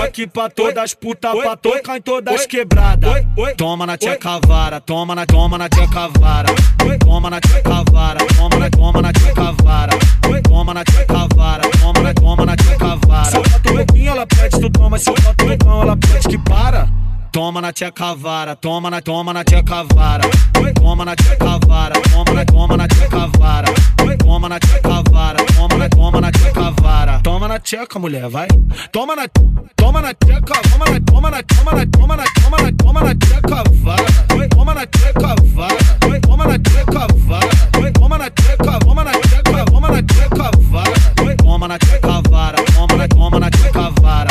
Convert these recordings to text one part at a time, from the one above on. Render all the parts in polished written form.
aqui pra todas puta, pra tocar em todas quebradas. Toma na tcheca vara, toma na tcheca vara. Toma na tcheca vara, toma na tcheca vara. Toma na tcheca vara, toma na tcheca vara. Se eu boto o boquinho ela pede, tu toma. Se eu boto o bocão ela pede que para. Toma na tcheca vara, toma na tcheca vara. Toma na tcheca vara, toma na tcheca vara. Toma na tcheca vara, toma na tcheca vara. Toma na tcheca, mulher, vai. Toma na tcheca, toma na tcheca vara. Toma na tcheca vara. Toma na tcheca vara. Toma na tcheca, toma na tcheca vara. Toma na tcheca vara. Toma na tcheca vara. Toma na tcheca vara, toma na tcheca vara.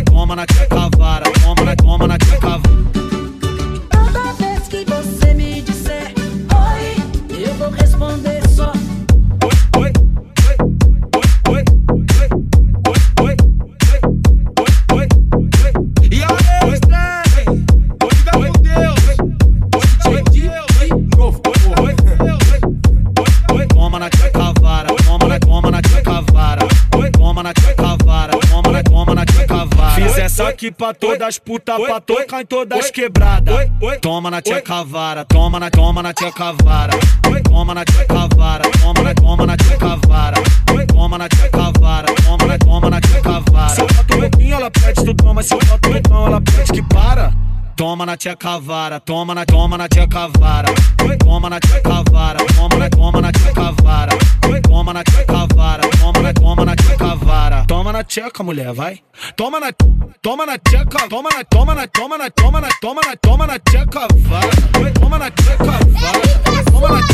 Toda vez que você me disser oi, eu vou responder só Oi, oi, oi, oi, oi, oi. E aí, Stray, fica com Deus. De novo, toma na tcheca vara, toma na tcheca vara. Toma na tcheca vara, toma na tcheca vara. Fiz essa aqui pra todas puta, pra tocar em todas quebradas. Toma na tcheca vara, toma na tcheca vara. Toma na tcheca vara, toma na tcheca vara. Toma na tcheca vara, toma na tcheca vara. Se eu boto o boquinho ela pede, tu toma. Se eu boto o bocão ela pede que para. Toma na tcheca vara, toma na tcheca vara. Toma na tcheca vara, toma na tcheca vara. Toma na tcheca vara, toma na tcheca vara. Toma na tcheca, mulher, vai. Toma na tcheca, toma na tcheca vara. Toma na tcheca vara, toma na